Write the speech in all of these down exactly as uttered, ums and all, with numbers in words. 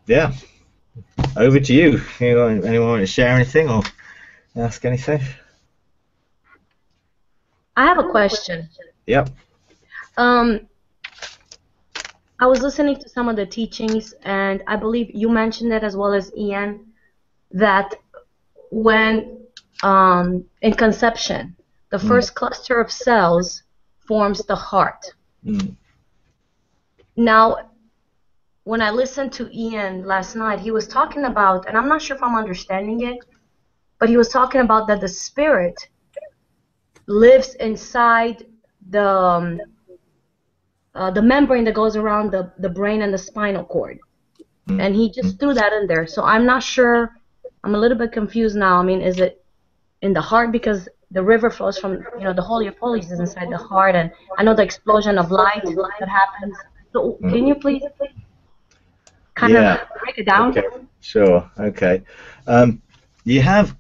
Yeah, over to you. Anyone, anyone want to share anything or ask anything? I have a question. Yep. Um, I was listening to some of the teachings, and I believe you mentioned it as well as Ian, that when um, in conception, the Mm. first cluster of cells forms the heart. Mm. Now, when I listened to Ian last night, he was talking about, and I'm not sure if I'm understanding it, but he was talking about that the spirit lives inside the um, uh, the membrane that goes around the, the brain and the spinal cord. Mm. And he just threw that in there. So I'm not sure. I'm a little bit confused now. I mean, is it in the heart because the river flows from, you know, the Holy of Holies is inside the heart, and I know the explosion of light that happens. So can you Mm. please kind of Yeah. break it down? Okay. Sure. Okay. Um, you have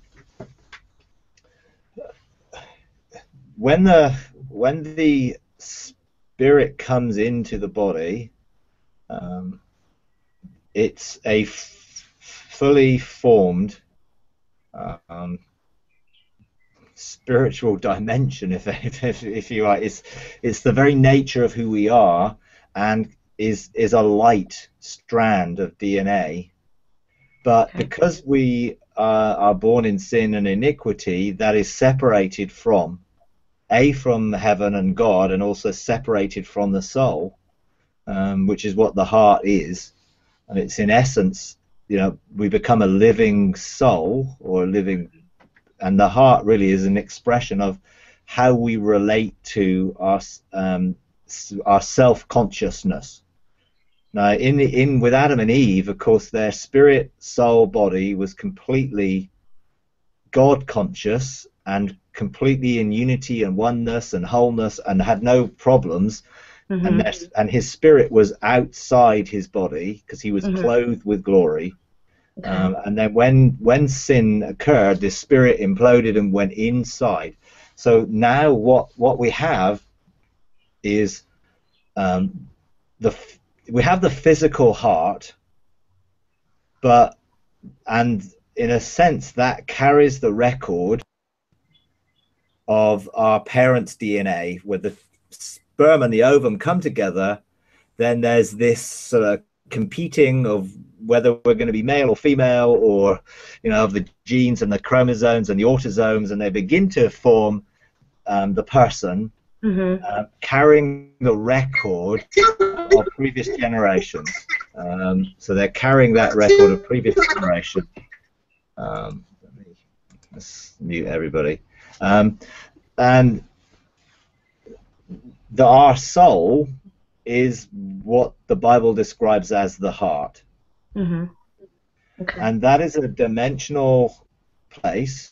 when the when the spirit comes into the body, um, it's a f- fully formed um, spiritual dimension, if, if if you like. It's it's the very nature of who we are, and is is a light strand of D N A. But Okay. because we uh, are born in sin and iniquity, that is separated from a from heaven and God, and also separated from the soul, um, which is what the heart is. And it's in essence, you know, we become a living soul or a living, and the heart really is an expression of how we relate to our um, our self consciousness. Now, in in with Adam and Eve, of course, their spirit, soul, body was completely God conscious and completely in unity and oneness and wholeness and had no problems. And Mhm. there's, and his spirit was outside his body because he was Mhm. clothed with glory. Okay. Um, and then when when sin occurred, the spirit imploded and went inside. So now what what we have is um, the we have the physical heart, but and in a sense that carries the record of our parents' D N A, where the sperm and the ovum come together. Then there's this sort of competing of whether we're going to be male or female, or you know, of the genes and the chromosomes and the autosomes, and they begin to form um, the person, Mhm. uh, carrying the record of previous generations. Um, so they're carrying that record of previous generation. Um, let me let's mute everybody. Um, and the, our soul is what the Bible describes as the heart. Mhm. Okay. And that is a dimensional place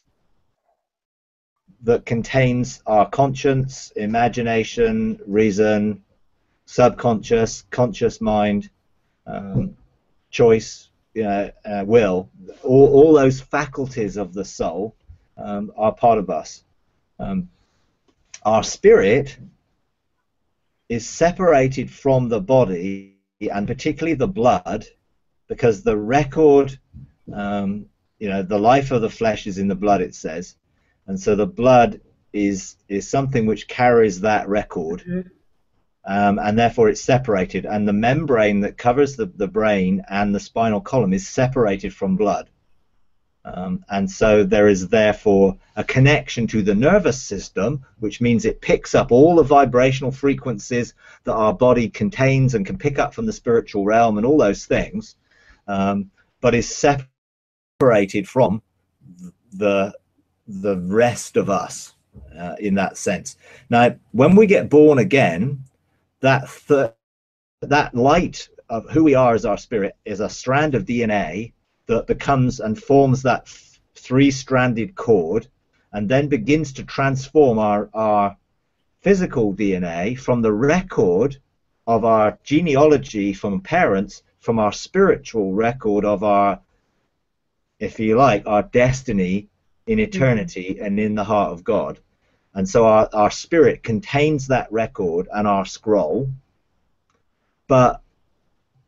that contains our conscience, imagination, reason, subconscious, conscious mind, um, choice, you know, uh, will. All, all those faculties of the soul um, are part of us. Um, our spirit is separated from the body, and particularly the blood, because the record, um, you know, the life of the flesh is in the blood, it says, and so the blood is is something which carries that record, Mhm. um, and therefore it's separated, and the membrane that covers the, the brain and the spinal column is separated from blood. Um, and so there is therefore a connection to the nervous system, which means it picks up all the vibrational frequencies that our body contains and can pick up from the spiritual realm and all those things, um, but is separated from the the rest of us uh, in that sense. Now, when we get born again, that th- that light of who we are as our spirit is a strand of D N A that becomes and forms that f- three-stranded cord, and then begins to transform our our physical D N A from the record of our genealogy from parents, from our spiritual record of our, if you like, our destiny in Mhm. eternity and in the heart of God. And so our, our spirit contains that record and our scroll, but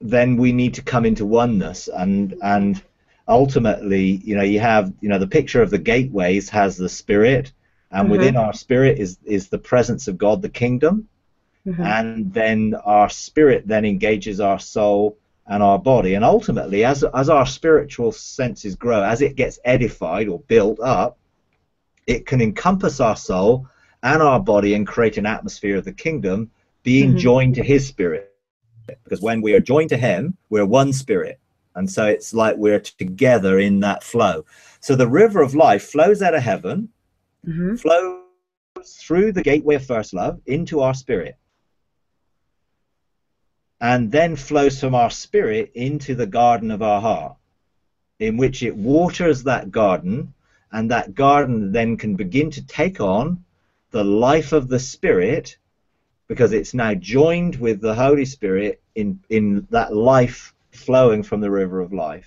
then we need to come into oneness, and and ultimately, you know, you have, you know, the picture of the gateways has the spirit, and Mm-hmm. within our spirit is is the presence of God, the kingdom, Mm-hmm. and then our spirit then engages our soul and our body, and ultimately, as as our spiritual senses grow, as it gets edified or built up, it can encompass our soul and our body and create an atmosphere of the kingdom, being Mm-hmm. joined to his spirit. Because when we are joined to him, we're one spirit. And so it's like we're together in that flow. So the river of life flows out of heaven, Mm-hmm. flows through the gateway of first love into our spirit, and then flows from our spirit into the garden of our heart, in which it waters that garden, and that garden then can begin to take on the life of the spirit, because it's now joined with the Holy Spirit in in that life flowing from the river of life.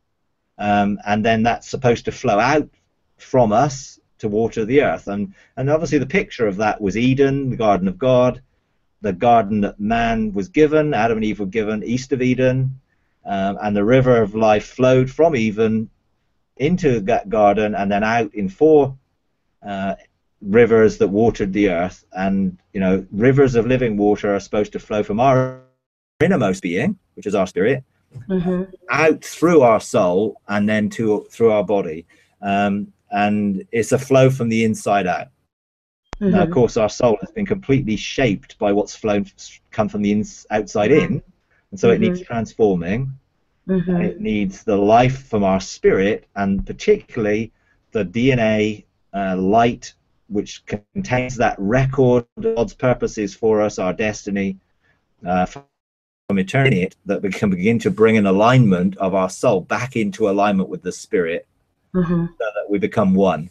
Um, and then that's supposed to flow out from us to water the earth. And and obviously the picture of that was Eden, the garden of God, the garden that man was given, Adam and Eve were given east of Eden, um, and the river of life flowed from Eden into that garden and then out in four uh, rivers that watered the earth. And, you know, rivers of living water are supposed to flow from our innermost being, which is our spirit, Mm-hmm. out through our soul and then to through our body. Um, and it's a flow from the inside out. Mm-hmm. Now, of course, our soul has been completely shaped by what's flown, come from the ins, outside in, and so Mm-hmm. it needs transforming. Mm-hmm. And it needs the life from our spirit, and particularly the D N A uh, light, which contains that record of God's purposes for us, our destiny uh, from eternity, that we can begin to bring an alignment of our soul back into alignment with the spirit, Mm-hmm. so that we become one.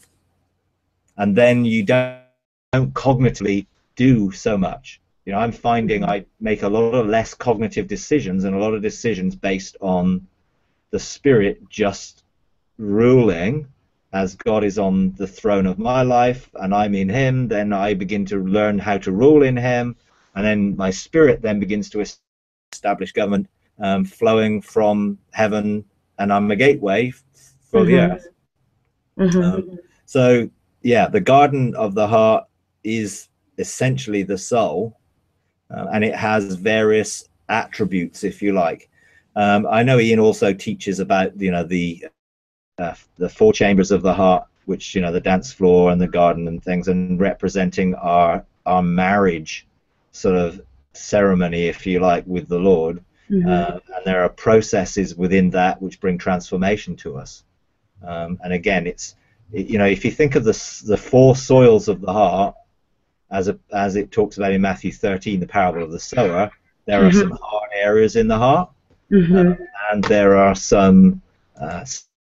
And then you don't, don't cognitively do so much. You know, I'm finding I make a lot of less cognitive decisions, and a lot of decisions based on the spirit just ruling. As God is on the throne of my life and I'm in him, then I begin to learn how to rule in him, and then my spirit then begins to establish government, um, flowing from heaven, and I'm a gateway for Mm-hmm. the earth. Mm-hmm. Um, so yeah, the garden of the heart is essentially the soul, uh, and it has various attributes, if you like. Um, I know Ian also teaches about, you know, the uh, the four chambers of the heart, which, you know, the dance floor and the garden and things, and representing our our marriage sort of ceremony, if you like, with the Lord. Mm-hmm. Uh, and there are processes within that which bring transformation to us. Um, and again, it's, you know, if you think of the the four soils of the heart, as a, as it talks about in Matthew thirteen, the parable of the sower, there are Mm-hmm. some hard areas in the heart, Mm-hmm. uh, and there are some uh,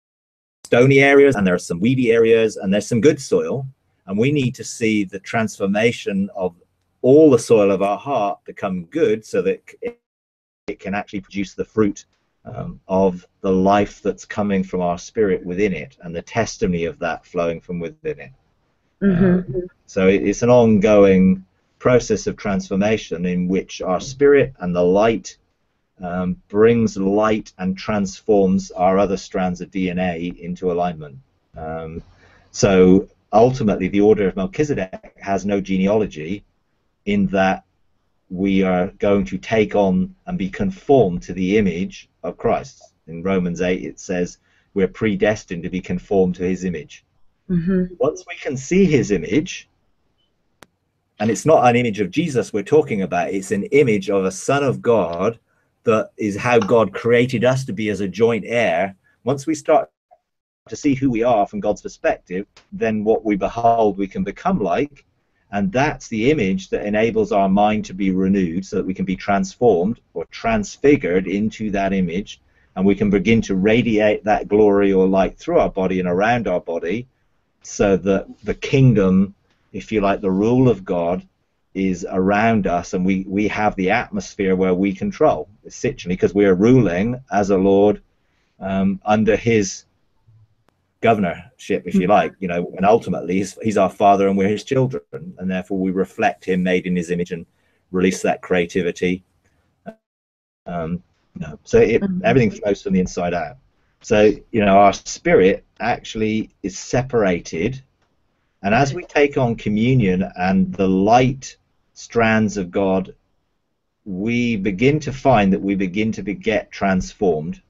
stony areas, and there are some weedy areas, and there's some good soil. And we need to see the transformation of all the soil of our heart become good, so that it, it can actually produce the fruit um, of the life that's coming from our spirit within it, and the testimony of that flowing from within it. Mm-hmm. Uh, so it, it's an ongoing process of transformation in which our spirit and the light um, brings light and transforms our other strands of D N A into alignment. Um, so ultimately, the order of Melchizedek has no genealogy, in that we are going to take on and be conformed to the image of Christ. In Romans eight, it says we're predestined to be conformed to his image. Mm-hmm. Once we can see his image, and it's not an image of Jesus we're talking about, it's an image of a Son of God, that is how God created us to be as a joint heir. Once we start to see who we are from God's perspective, then what we behold we can become like, and that's the image that enables our mind to be renewed, so that we can be transformed or transfigured into that image, and we can begin to radiate that glory or light through our body and around our body, so that the kingdom, if you like, the rule of God is around us, and we we have the atmosphere where we control, essentially, because we are ruling as a Lord um, under his governorship, if you like, you know, and ultimately he's, he's our father and we're his children, and therefore we reflect him, made in his image, and release that creativity. Um, No. So it, Mhm. everything flows from the inside out. So, you know, our spirit actually is separated. And as we take on communion and the light strands of God, we begin to find that we begin to be, get transformed.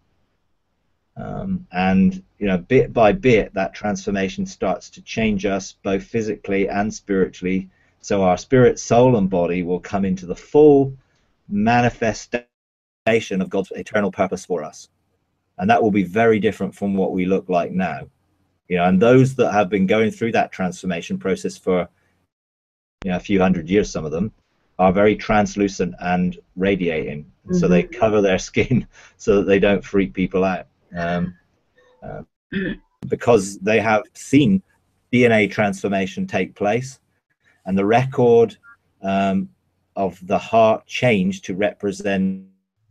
Um, and, you know, bit by bit, that transformation starts to change us both physically and spiritually. So our spirit, soul, and body will come into the full manifestation of God's eternal purpose for us. And that will be very different from what we look like now. You know, and those that have been going through that transformation process for, you know, a few hundred years, some of them are very translucent and radiating. Mm-hmm. So they cover their skin so that they don't freak people out. Um, uh, because they have seen D N A transformation take place, and the record um, of the heart changed to represent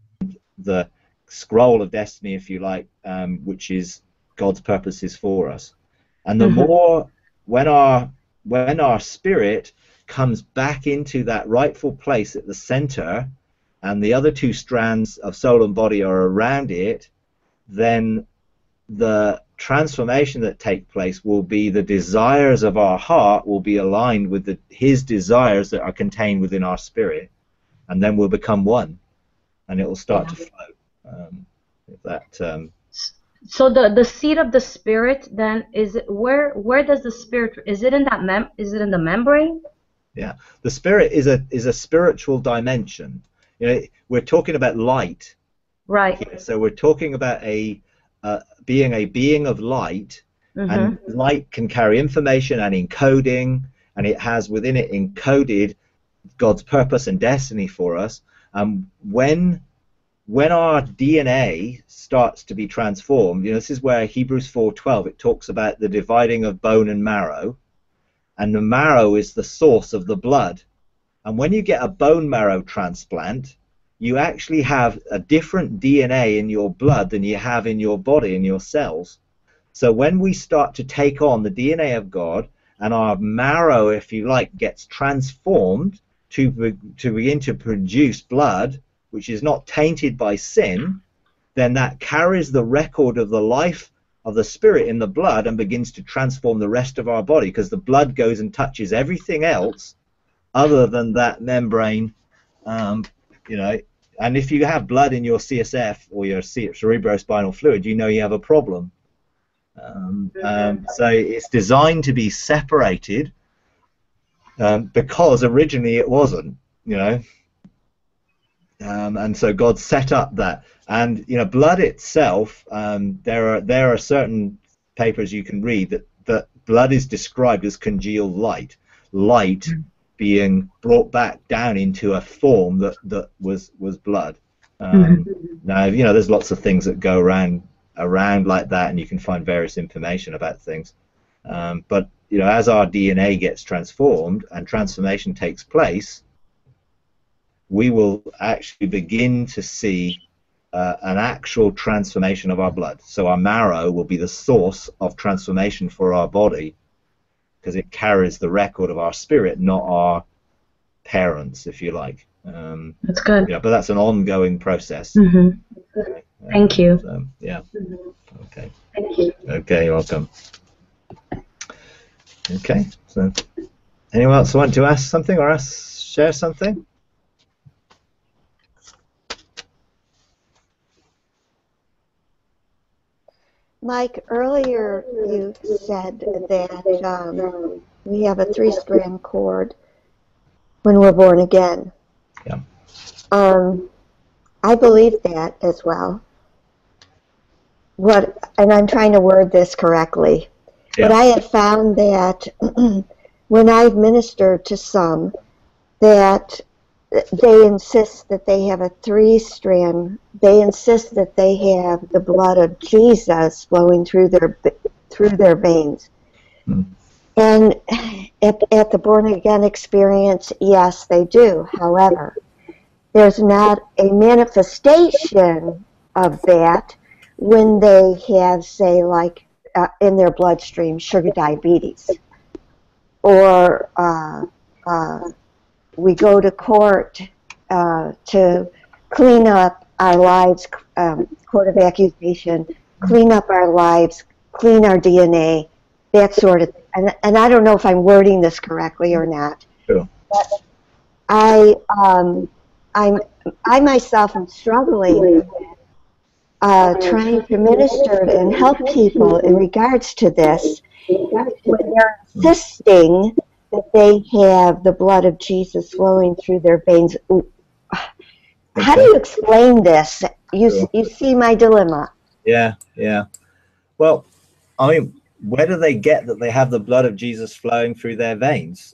the scroll of destiny, if you like, um, which is God's purposes for us. And the mm-hmm. more when our when our spirit comes back into that rightful place at the center, and the other two strands of soul and body are around it, then the transformation that takes place will be the desires of our heart will be aligned with the, his desires that are contained within our spirit, and then we'll become one, and it will start yeah. to flow. Um, that. Um, so the the seat of the spirit then is it, where where does the spirit is it in that mem is it in the membrane? Yeah, the spirit is a is a spiritual dimension. You know, we're talking about light, right? Here. So we're talking about a uh, being a being of light, mm-hmm. and light can carry information and encoding, and it has within it encoded God's purpose and destiny for us. Um, when when our D N A starts to be transformed, you know, this is where Hebrews four twelve, it talks about the dividing of bone and marrow, and the marrow is the source of the blood. And when you get a bone marrow transplant, you actually have a different D N A in your blood than you have in your body, in your cells. So when we start to take on the D N A of God, and our marrow, if you like, gets transformed to, to begin to produce blood, which is not tainted by sin, then that carries the record of the life of the spirit in the blood and begins to transform the rest of our body, because the blood goes and touches everything else other than that membrane, um, you know. And if you have blood in your C S F or your cerebrospinal fluid, you know you have a problem. Um, um, so it's designed to be separated, um, because originally it wasn't, you know. Um, and so God set up that, and you know, blood itself. Um, there are there are certain papers you can read that that blood is described as congealed light, light mm. being brought back down into a form that that was was blood. Um, mm-hmm. Now, you know, there's lots of things that go around around like that, and you can find various information about things. Um, but you know, as our D N A gets transformed and transformation takes place, we will actually begin to see uh, an actual transformation of our blood. So our marrow will be the source of transformation for our body, because it carries the record of our spirit, not our parents, if you like. Um, that's good. Yeah, but that's an ongoing process. Mm-hmm. Okay. Thank you. So, yeah. Mm-hmm. Okay. Thank you. Okay, you're welcome. Okay. So, anyone else want to ask something or ask, share something? Mike, earlier you said that um, we have a three-strand cord when we're born again. Yeah. Um, I believe that as well. What, and I'm trying to word this correctly. Yeah. But I have found that when I've ministered to some, that they insist that they have a three-strand. They insist that they have the blood of Jesus flowing through their through their veins. Mm. And at, at the born-again experience, yes, they do. However, there's not a manifestation of that when they have, say, like uh, in their bloodstream, sugar diabetes, or uh, uh, we go to court uh, to clean up our lives, um, court of accusation, clean up our lives, clean our D N A, that sort of thing. And, and I don't know if I'm wording this correctly or not. Sure. But I, um, I'm, I myself am struggling uh, trying to minister and help people in regards to this when they're insisting that they have the blood of Jesus flowing through their veins. How do you explain this? You, Sure. you see my dilemma. Yeah, yeah. Well, I mean, where do they get that they have the blood of Jesus flowing through their veins?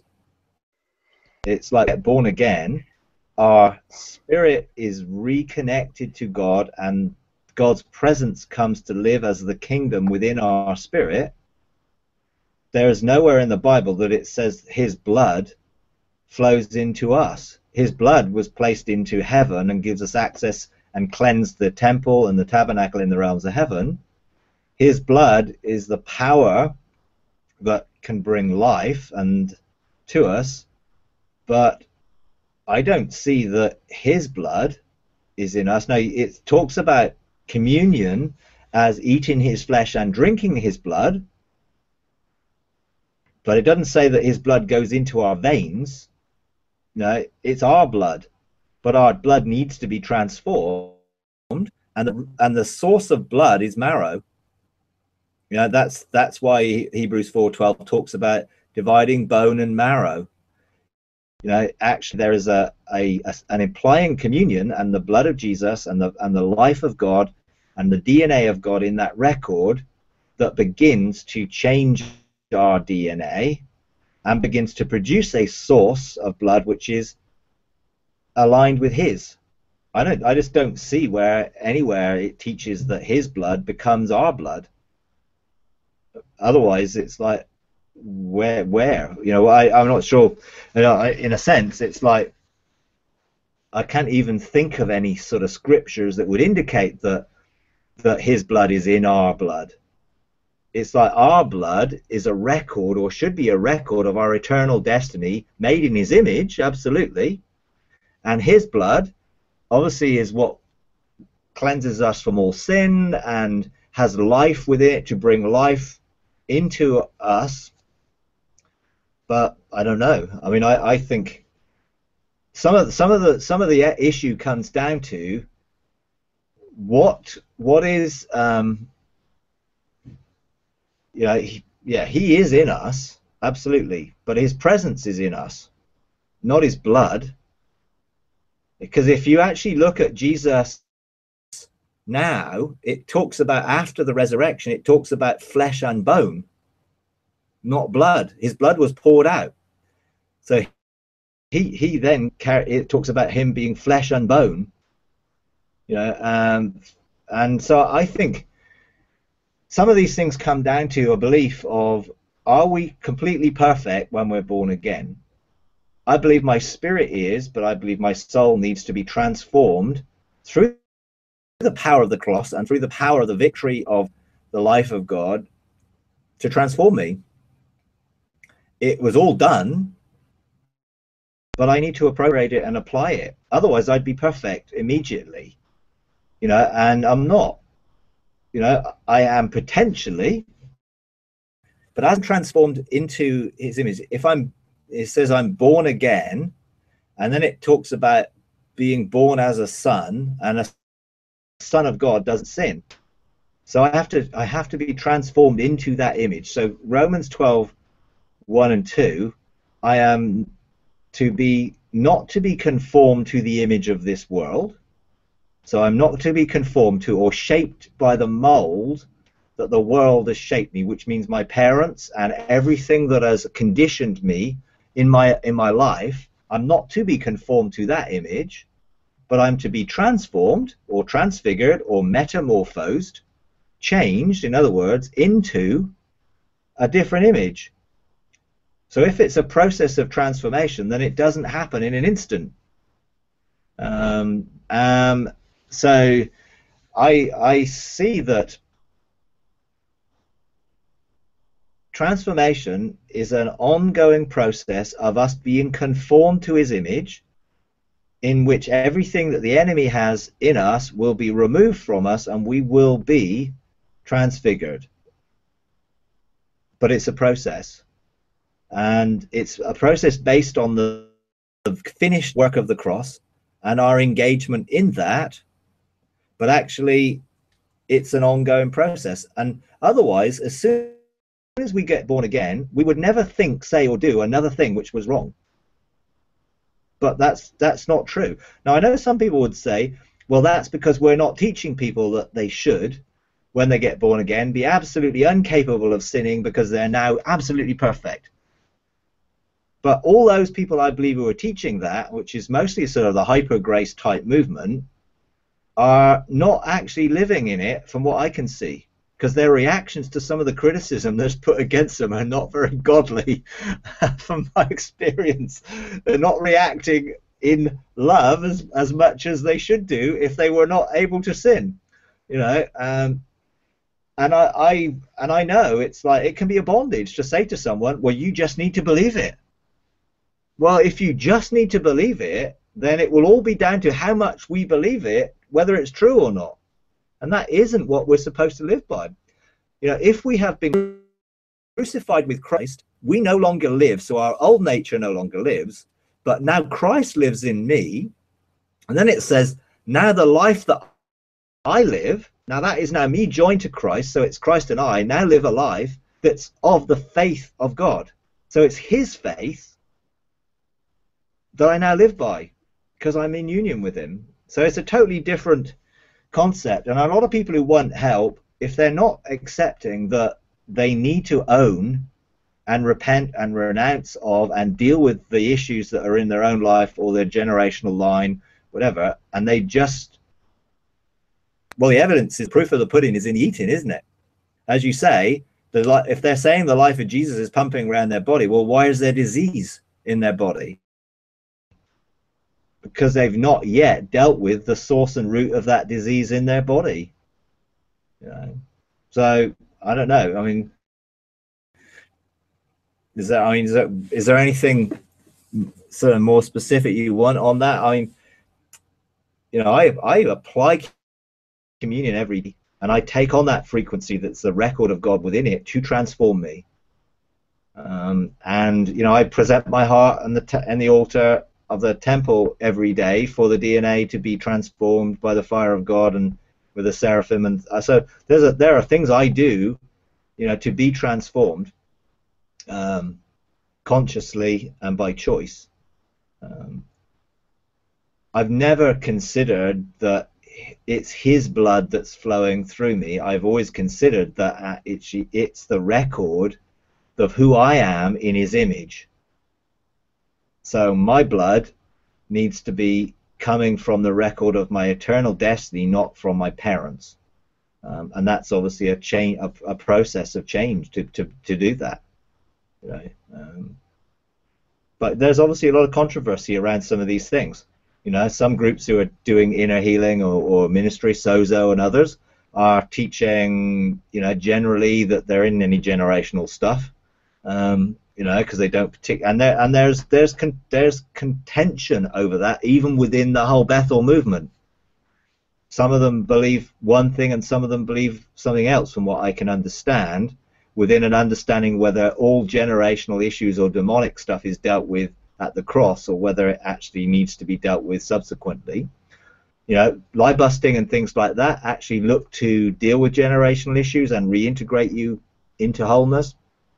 It's like born again. Our spirit is reconnected to God, and God's presence comes to live as the kingdom within our spirit. There is nowhere in the Bible that it says his blood flows into us. His blood was placed into heaven and gives us access and cleansed the temple and the tabernacle in the realms of heaven. His blood is the power that can bring life and to us, but I don't see that his blood is in us. Now, it talks about communion as eating his flesh and drinking his blood, but it doesn't say that his blood goes into our veins. No, it's our blood, but our blood needs to be transformed, and the, and the source of blood is marrow. You know, that's that's why Hebrews four twelve talks about dividing bone and marrow. You know, actually there is a, a, a an implying communion, and the blood of Jesus and the and the life of God and the D N A of God in that record that begins to change our D N A and begins to produce a source of blood which is aligned with his. I don't I just don't see where anywhere it teaches that his blood becomes our blood. Otherwise it's like, where where you know I, I'm not sure. You know, I, in a sense it's like I can't even think of any sort of scriptures that would indicate that that his blood is in our blood. It's like our blood is a record, or should be a record, of our eternal destiny made in his image, absolutely, and his blood obviously is what cleanses us from all sin and has life with it to bring life into us. But I don't know. I mean, I, I think some of the, some of the some of the issue comes down to what what is um, you know, he, yeah, he is in us, absolutely, but his presence is in us, not his blood. Because if you actually look at Jesus now, it talks about after the resurrection, it talks about flesh and bone, not blood. His blood was poured out. So he he then it talks about him being flesh and bone, you know, um, and so I think some of these things come down to a belief of, are we completely perfect when we're born again? I believe my spirit is, but I believe my soul needs to be transformed through the power of the cross and through the power of the victory of the life of God to transform me. It was all done, but I need to appropriate it and apply it. Otherwise, I'd be perfect immediately, you know, and I'm not. You know, I am potentially, but as I'm transformed into his image, if I'm, it says I'm born again, and then it talks about being born as a son, and a son of God doesn't sin. So I have to, I have to be transformed into that image. So Romans twelve, one and two, I am to be, not to be conformed to the image of this world. So I'm not to be conformed to or shaped by the mold that the world has shaped me, which means my parents and everything that has conditioned me in my in my life. I'm not to be conformed to that image, but I'm to be transformed or transfigured or metamorphosed, changed, in other words, into a different image. So if it's a process of transformation, then it doesn't happen in an instant. Um, um, so I, I see that transformation is an ongoing process of us being conformed to his image, in which everything that the enemy has in us will be removed from us and we will be transfigured. But it's a process, and it's a process based on the, the finished work of the cross and our engagement in that, but actually it's an ongoing process. And otherwise, as soon as we get born again, we would never think, say, or do another thing which was wrong. But that's that's not true. Now, I know some people would say, well, that's because we're not teaching people that they should, when they get born again, be absolutely incapable of sinning because they're now absolutely perfect. But all those people, I believe, who are teaching that, which is mostly sort of the hyper grace type movement, are not actually living in it from what I can see, because their reactions to some of the criticism that's put against them are not very godly. From my experience, they're not reacting in love as, as much as they should do if they were not able to sin, you know. Um, and I, I and I know it's like it can be a bondage to say to someone, well, you just need to believe it. Well, if you just need to believe it, then it will all be down to how much we believe it, whether it's true or not. And that isn't what we're supposed to live by. You know, if we have been crucified with Christ, we no longer live, so our old nature no longer lives, but now Christ lives in me. And then it says, now the life that I live, now that is now me joined to Christ, so it's Christ and I now live a life that's of the faith of God. So it's his faith that I now live by, because I'm in union with him. So it's a totally different concept. And a lot of people who want help, if they're not accepting that they need to own and repent and renounce of and deal with the issues that are in their own life or their generational line, whatever, and they just, well, the evidence is, proof of the pudding is in eating, isn't it? As you say, the, if they're saying the life of Jesus is pumping around their body, well, why is there disease in their body? Because they've not yet dealt with the source and root of that disease in their body. You know? So I don't know. I mean, is there? I mean, is there, is there anything sort of more specific you want on that? I mean, you know, I I apply communion every day, and I take on that frequency that's the record of God within it to transform me. Um, and you know, I present my heart and the t and the altar of the temple every day for the D N A to be transformed by the fire of God and with the seraphim. And so there's a, there are things I do, you know, to be transformed um, consciously and by choice. Um, I've never considered that it's his blood that's flowing through me. I've always considered that it's, it's the record of who I am in his image. So my blood needs to be coming from the record of my eternal destiny, not from my parents. Um, and that's obviously a change, a, a process of change to, to, to do that. You know? um, but there's obviously a lot of controversy around some of these things. You know, some groups who are doing inner healing or, or ministry, Sozo and others, are teaching, you know, generally that there isn't any generational stuff. Um, you know, because they don't particularly, and there and there's there's con there's contention over that even within the whole Bethel movement. Some of them believe one thing and some of them believe something else, from what I can understand, within an understanding whether all generational issues or demonic stuff is dealt with at the cross or whether it actually needs to be dealt with subsequently. You know, lie busting and things like that actually look to deal with generational issues and reintegrate you into wholeness.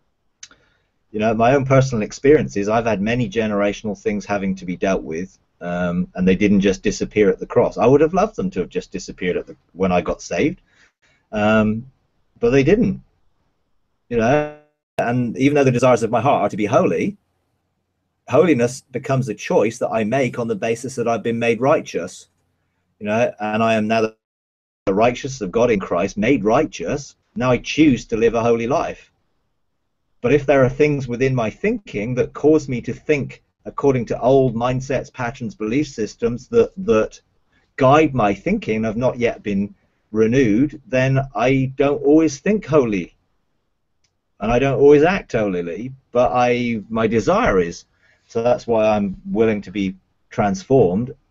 You know, my own personal experiences, I've had many generational things having to be dealt with, um, and they didn't just disappear at the cross. I would have loved them to have just disappeared at the, when I got saved, um, but they didn't. You know, and even though the desires of my heart are to be holy, holiness becomes a choice that I make on the basis that I've been made righteous. You know, and I am now the righteousness of God in Christ, made righteous. Now I choose to live a holy life. But if there are things within my thinking that cause me to think according to old mindsets, patterns, belief systems that that guide my thinking and have not yet been renewed, then I don't always think wholly, and I don't always act holily. But I, my desire is, so that's why I'm willing to be transformed.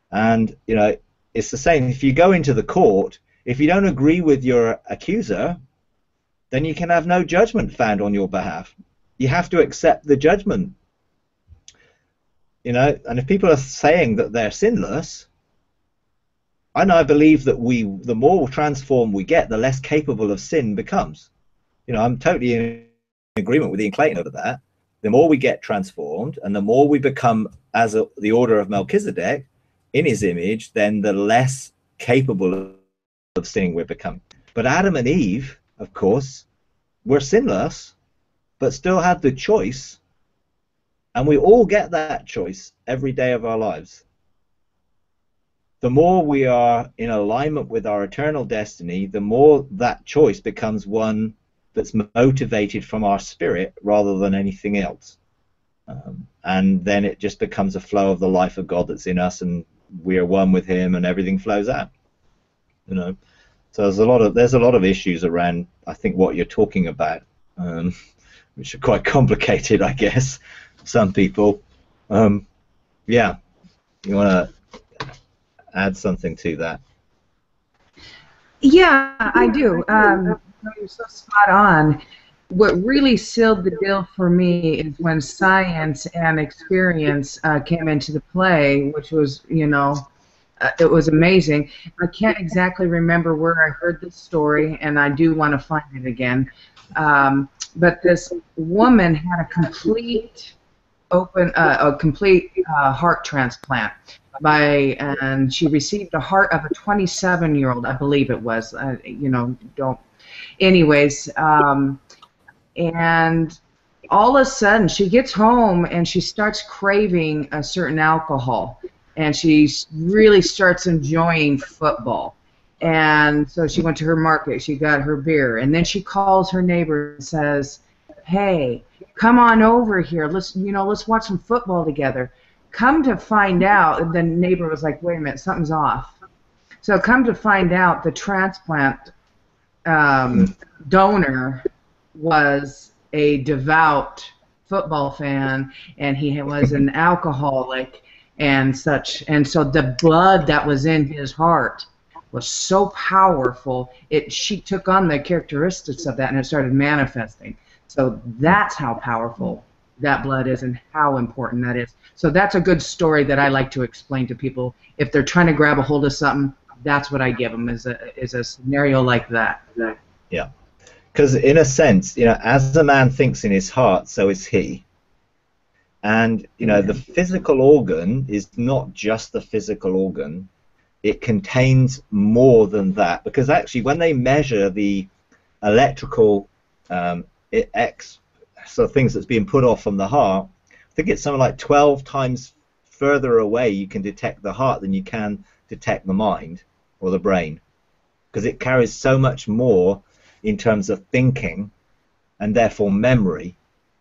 And you know, it's the same. If you go into the court, if you don't agree with your accuser, then you can have no judgment found on your behalf. You have to accept the judgment. You know, and if people are saying that they're sinless, I know I believe that we, the more transformed we get, the less capable of sin becomes. You know, I'm totally in agreement with Ian Clayton over that. The more we get transformed, and the more we become as a, the order of Melchizedek in his image, then the less capable of, of sinning we become. But Adam and Eve, of course, were sinless, but still had the choice, and we all get that choice every day of our lives. The more we are in alignment with our eternal destiny, the more that choice becomes one that's motivated from our spirit rather than anything else. Um, and then it just becomes a flow of the life of God that's in us, and we are one with him, and everything flows out. You know, so there's a lot of there's a lot of issues around, I think, what you're talking about, um, which are quite complicated, I guess. Some people, um, yeah. You want to add something to that? Yeah, I do. Um, you're so spot on. What really sealed the deal for me is when science and experience uh, came into the play, which was, you know, uh, it was amazing. I can't exactly remember where I heard this story, and I do want to find it again. Um, but this woman had a complete open, uh, a complete uh, heart transplant. By and she received a heart of a twenty-seven-year-old, I believe it was. Uh, you know, don't. Anyways, um, and all of a sudden she gets home and she starts craving a certain alcohol, and she really starts enjoying football. And so she went to her market. She got her beer, and then she calls her neighbor and says, "Hey, come on over here. Let's, you know, let's watch some football together." Come to find out, the neighbor was like, wait a minute, something's off. So come to find out, the transplant um, donor was a devout football fan, and he was an alcoholic and such. And so the blood that was in his heart was so powerful, it she took on the characteristics of that, and it started manifesting. So that's how powerful that blood is and how important that is. So that's a good story that I like to explain to people. If they're trying to grab a hold of something, that's what I give them, is a, is a scenario like that. Yeah. Because in a sense, you know, as a man thinks in his heart, so is he. And, you know, the physical organ is not just the physical organ. It contains more than that. Because actually, when they measure the electrical um, X, so things that's being put off from the heart, I think it's something like twelve times further away you can detect the heart than you can detect the mind or the brain, because it carries so much more in terms of thinking and therefore memory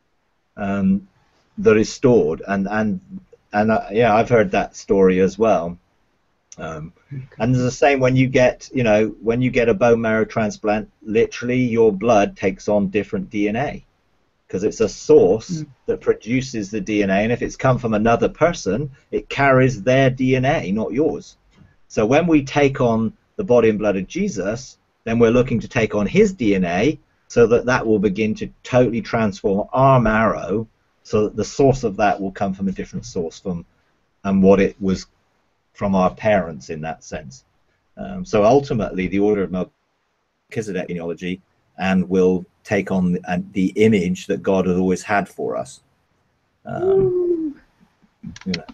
um, that is stored. And and and uh, yeah, I've heard that story as well. Um, and it's the same when you get, you know, when you get a bone marrow transplant. Literally, your blood takes on different D N A. Because it's a source mm. that produces the D N A, and if it's come from another person, it carries their D N A, not yours. So when we take on the body and blood of Jesus, then we're looking to take on his D N A, so that that will begin to totally transform our marrow, so that the source of that will come from a different source from and what it was from our parents in that sense. Um, so ultimately, the order of Melchizedek genealogy and will take on the, uh, the image that God has always had for us, um, you know,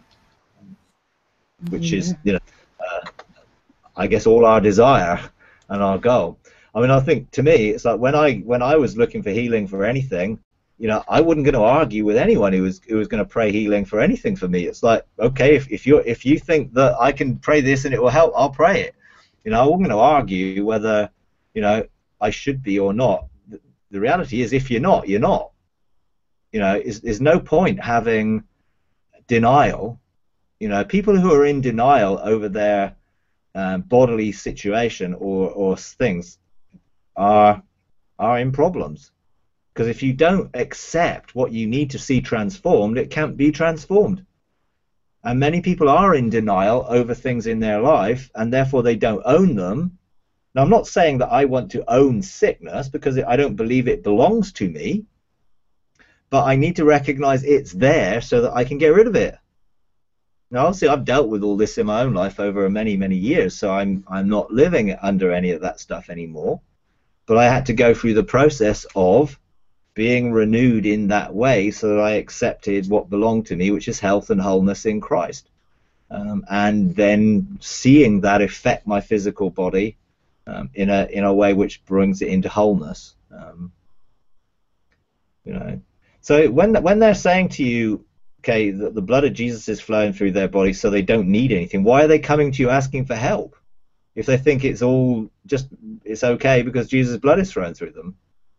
which yeah. is, you know, uh, I guess all our desire and our goal. I mean, I think to me, it's like when I when I was looking for healing for anything, you know, I wasn't going to argue with anyone who was who was going to pray healing for anything for me. It's like, okay, if if you if you think that I can pray this and it will help, I'll pray it. You know, I wasn't going to argue whether, you know, I should be or not. The reality is, if you're not, you're not. You know, there's no point having denial. You know, people who are in denial over their um, bodily situation or, or things are are in problems. Because if you don't accept what you need to see transformed, it can't be transformed. And many people are in denial over things in their life, and therefore they don't own them. Now, I'm not saying that I want to own sickness, because I don't believe it belongs to me, but I need to recognize it's there so that I can get rid of it. Now, obviously, I've dealt with all this in my own life over many, many years, so I'm, I'm not living under any of that stuff anymore. But I had to go through the process of being renewed in that way so that I accepted what belonged to me, which is health and wholeness in Christ. Um, and then seeing that affect my physical body um, in a in a way which brings it into wholeness. Um, you know, so when when they're saying to you, okay, the, the blood of Jesus is flowing through their body, so they don't need anything, why are they coming to you asking for help? If they think it's all just it's okay because Jesus' blood is flowing through them.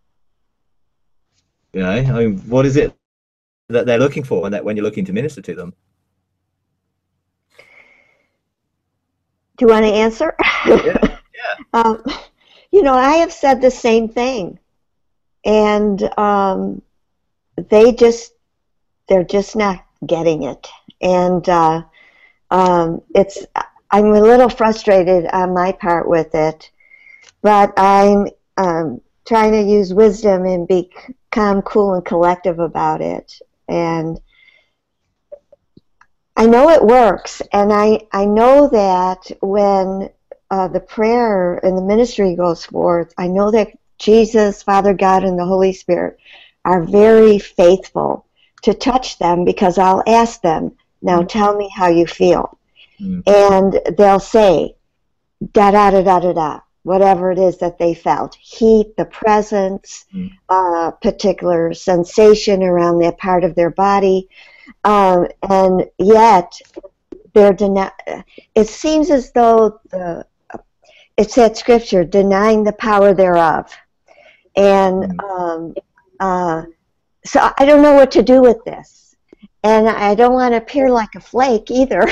You know, I mean, what is it that they're looking for when that when you're looking to minister to them? Do you want to answer? Yeah, yeah. um, you know, I have said the same thing, and um, they just they're just not getting it, and uh, um, it's I'm a little frustrated on my part with it, but I'm um, trying to use wisdom and be calm, cool, and collective about it. And I know it works, and I, I know that when uh, the prayer and the ministry goes forth, I know that Jesus, Father God, and the Holy Spirit are very faithful to touch them, because I'll ask them, now tell me how you feel. Mm. And they'll say, da-da-da-da-da-da. Whatever it is that they felt, heat, the presence, mm. uh, particular sensation around that part of their body, um, and yet they're deni- it seems as though the, it's that scripture, denying the power thereof. And mm. um, uh, so I don't know what to do with this. And I don't want to appear like a flake either.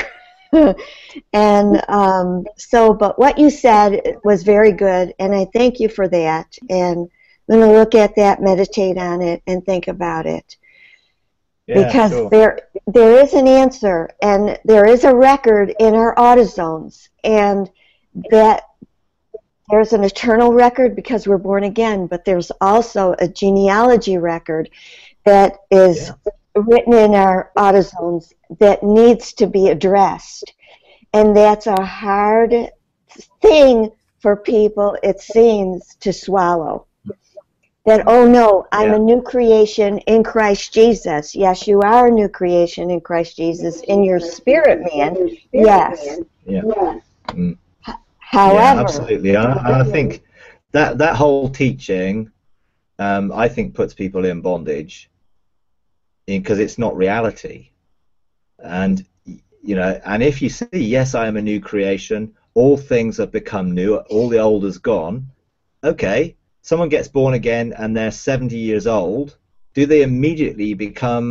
And um, so, but what you said was very good, and I thank you for that. And I'm going to look at that, meditate on it, and think about it. Yeah, because sure. there, there is an answer, and there is a record in our autosomes, and that there's an eternal record because we're born again, but there's also a genealogy record that is yeah. written in our autosomes that needs to be addressed. And that's a hard thing for people, it seems, to swallow. That, oh no, I'm yeah. a new creation in Christ Jesus. Yes, you are a new creation in Christ Jesus, in your spirit, man. Yes. Yeah. Mm. However. Yeah, absolutely. I, I think that, that whole teaching, um, I think, puts people in bondage, because it's not reality. And you know, and if you see, yes, I am a new creation, all things have become new, all the old is gone. Okay, someone gets born again and they're seventy years old, do they immediately become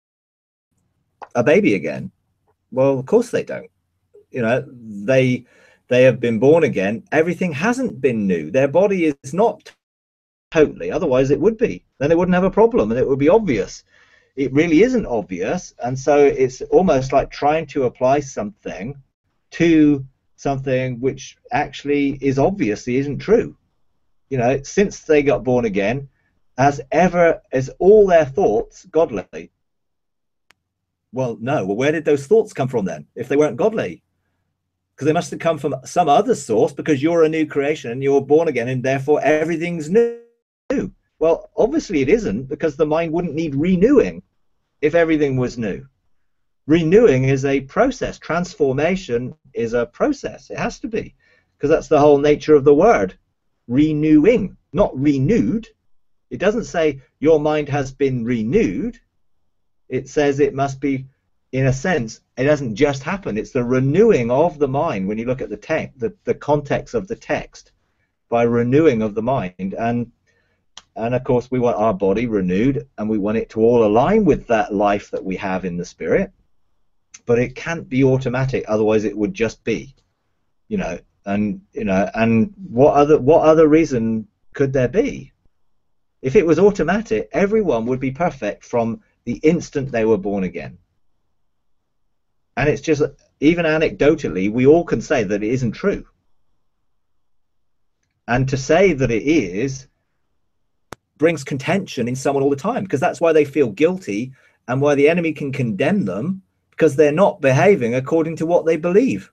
a baby again? Well, of course they don't. You know, they they have been born again. Everything hasn't been new. Their body is not totally, otherwise it would be. Then they wouldn't have a problem and it would be obvious. It really isn't obvious, and so it's almost like trying to apply something to something which actually is obviously isn't true. You know, since they got born again, as ever as all their thoughts godly? Well, no. Well, where did those thoughts come from then, if they weren't godly? Because they must have come from some other source, because you're a new creation and you're born again, and therefore everything's new. Well, obviously it isn't, because the mind wouldn't need renewing if everything was new. Renewing is a process. Transformation is a process. It has to be, because that's the whole nature of the word. Renewing, not renewed. It doesn't say your mind has been renewed. It says it must be, in a sense, it doesn't just happen. It's the renewing of the mind when you look at the text, the, the context of the text, by renewing of the mind. And And of course, we want our body renewed, and we want it to all align with that life that we have in the spirit. But it can't be automatic, otherwise it would just be, you know. And you know, and what other what other reason could there be? If it was automatic, everyone would be perfect from the instant they were born again. And it's just, even anecdotally, we all can say that it isn't true. And to say that it is brings contention in someone all the time, because that's why they feel guilty and why the enemy can condemn them, because they're not behaving according to what they believe.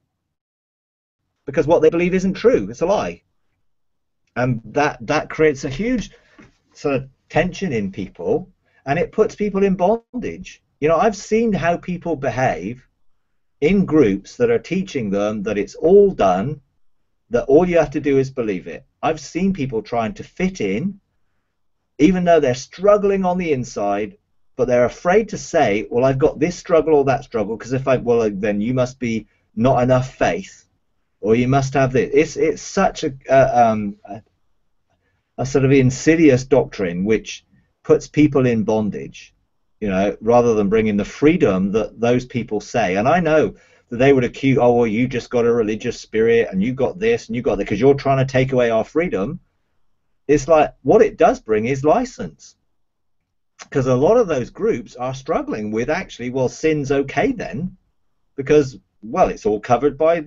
Because what they believe isn't true, it's a lie. And that, that creates a huge sort of tension in people, and it puts people in bondage. You know, I've seen how people behave in groups that are teaching them that it's all done, that all you have to do is believe it. I've seen people trying to fit in, even though they're struggling on the inside, but they're afraid to say, well, I've got this struggle or that struggle, because if I, well, then you must be not enough faith, or you must have this. It's, it's such a, a, um, a, a sort of insidious doctrine which puts people in bondage, you know, rather than bringing the freedom that those people say. And I know that they would accuse, oh, well, you just got a religious spirit, and you got this, and you got that, because you're trying to take away our freedom. It's like, what it does bring is license. Because a lot of those groups are struggling with, actually, well, sin's okay then, because, well, it's all covered by,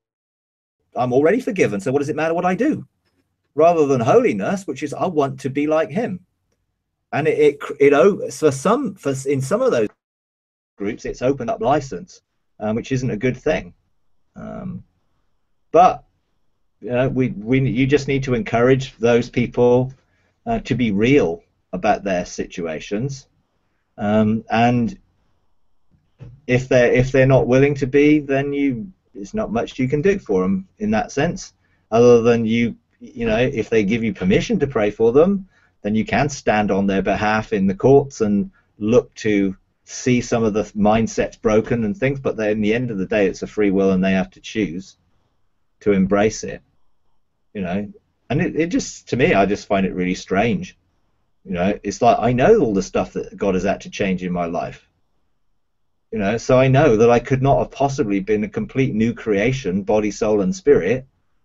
I'm already forgiven, so what does it matter what I do? Rather than holiness, which is, I want to be like him. And it, it, it for some, for in some of those groups, it's opened up license, um, which isn't a good thing. Um, but you know, we, we, you just need to encourage those people uh, to be real about their situations, um, and if they're if they're not willing to be, then you there's not much you can do for them in that sense, other than you you know if they give you permission to pray for them, then you can stand on their behalf in the courts and look to see some of the mindsets broken and things. But then, in the end of the day, it's a free will, and they have to choose to embrace it. You know, and it, it just, to me, I just find it really strange. You know, it's like, I know all the stuff that God has had to change in my life. You know, so I know that I could not have possibly been a complete new creation, body, soul, and spirit,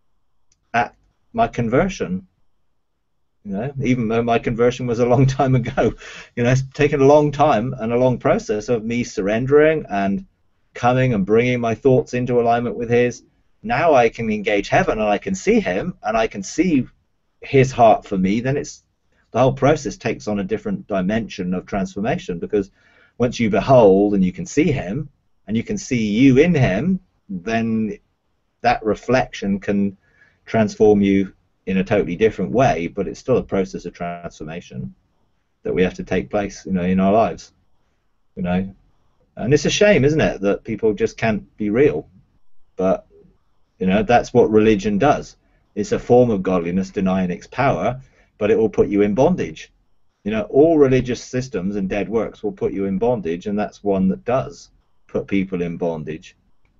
at my conversion. You know, even though my conversion was a long time ago, you know, it's taken a long time and a long process of me surrendering and coming and bringing my thoughts into alignment with His. Now I can engage heaven, and I can see Him, and I can see His heart for me. Then it's, the whole process takes on a different dimension of transformation, because once you behold and you can see Him, and you can see you in Him, then that reflection can transform you in a totally different way. But it's still a process of transformation that we have to take place, you know, in our lives, you know. And it's a shame, isn't it, that people just can't be real. But you know, that's what religion does. It's a form of godliness denying its power, but it will put you in bondage. You know, all religious systems and dead works will put you in bondage, and that's one that does put people in bondage.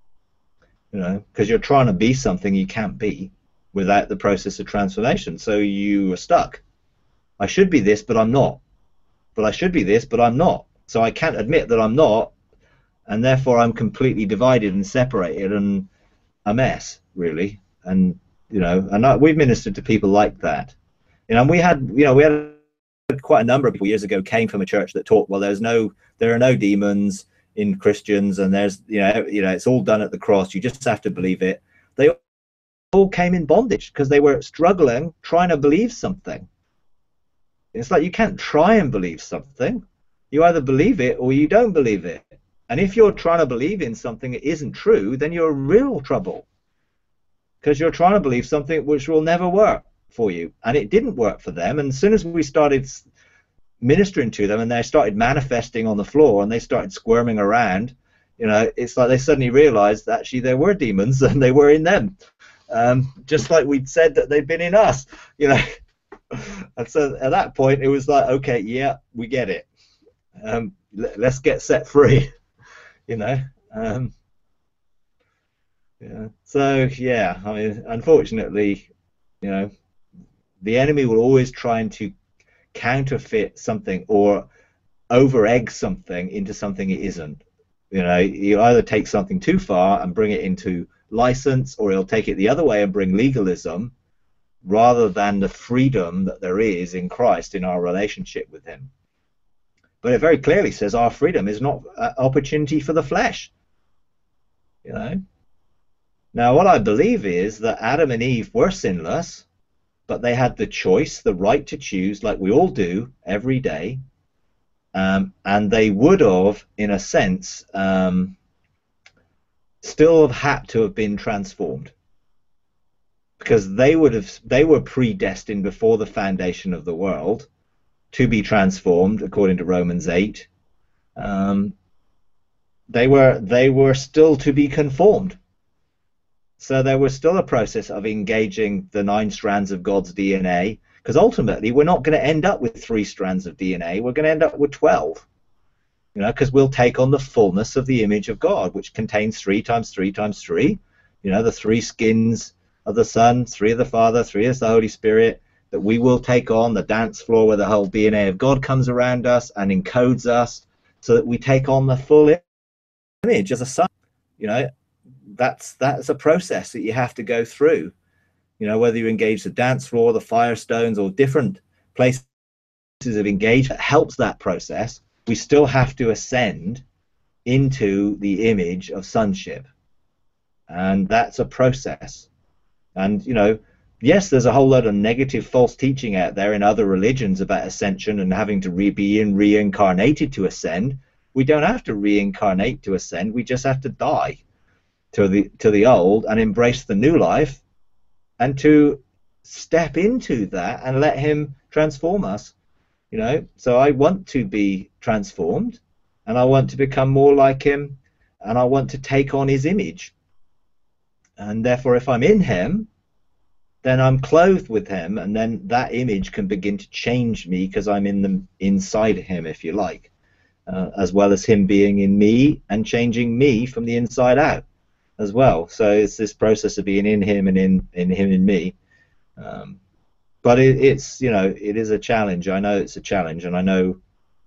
You know, because you're trying to be something you can't be without the process of transformation. So you are stuck. I should be this, but I'm not. But I should be this, but I'm not. So I can't admit that I'm not, and therefore I'm completely divided and separated and a mess, really. And you know, and I, we've ministered to people like that. You know, and we had, you know, we had quite a number of people years ago came from a church that taught, well, there's no, there are no demons in Christians, and there's, you know, you know, it's all done at the cross. You just have to believe it. They all came in bondage because they were struggling, trying to believe something. It's like, you can't try and believe something. You either believe it or you don't believe it. And if you're trying to believe in something that isn't true, then you're in real trouble, because you're trying to believe something which will never work for you. And it didn't work for them. And as soon as we started ministering to them and they started manifesting on the floor and they started squirming around, you know, it's like they suddenly realized that actually there were demons and they were in them, um, just like we'd said that they'd been in us, you know. And so at that point it was like, okay, yeah, we get it. Um, let's get set free. You know, um, yeah. So yeah, I mean, unfortunately, you know, the enemy will always try to counterfeit something or over-egg something into something it isn't. You know, you either take something too far and bring it into license, or he'll take it the other way and bring legalism, rather than the freedom that there is in Christ in our relationship with Him. But it very clearly says our freedom is not an opportunity for the flesh. You know. Now, what I believe is that Adam and Eve were sinless, but they had the choice, the right to choose, like we all do every day. Um, and they would have, in a sense, um, still have had to have been transformed, because they would have, they were predestined before the foundation of the world to be transformed, according to Romans eight. Um, they were, they were still to be conformed. So there was still a process of engaging the nine strands of God's D N A, because ultimately we're not going to end up with three strands of D N A. We're going to end up with twelve, you know, because we'll take on the fullness of the image of God, which contains three times three times three, you know, the three skins of the Son, three of the Father, three of the Holy Spirit, that we will take on the dance floor where the whole D N A of God comes around us and encodes us, so that we take on the full image as a son, you know. That's that's a process that you have to go through, you know, whether you engage the dance floor, the firestones, or different places of engagement that helps that process. We still have to ascend into the image of sonship, and that's a process. And you know, yes, there's a whole lot of negative false teaching out there in other religions about ascension and having to re be in reincarnated to ascend. We don't have to reincarnate to ascend. We just have to die to the to the old and embrace the new life, and to step into that and let him transform us, you know. So I want to be transformed, and I want to become more like him, and I want to take on his image, and therefore if I'm in him, then I'm clothed with him, and then that image can begin to change me because I'm in the inside him, if you like, uh, as well as him being in me and changing me from the inside out as well. So it's this process of being in him and in in him and me. Um, but it, it's, you know, it is a challenge. I know it's a challenge, and I know,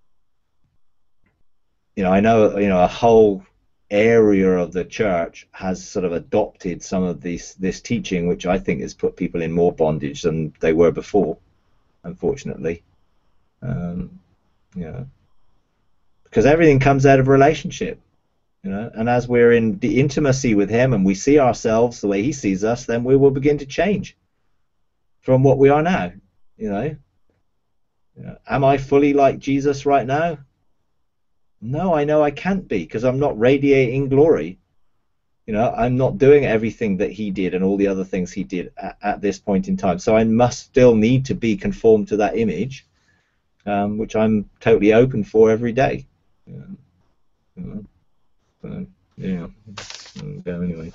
you know, I know, you know, a whole area of the church has sort of adopted some of this this teaching, which I think has put people in more bondage than they were before, unfortunately. Um, you know, because everything comes out of relationship. You know, and as we're in the intimacy with him and we see ourselves the way he sees us, then we will begin to change from what we are now. You know, you know, am I fully like Jesus right now? No, I know I can't be, because I'm not radiating glory. You know, I'm not doing everything that he did and all the other things he did at, at this point in time. So I must still need to be conformed to that image, um, which I'm totally open for every day. You know, you know. So, yeah, I'll go anyway.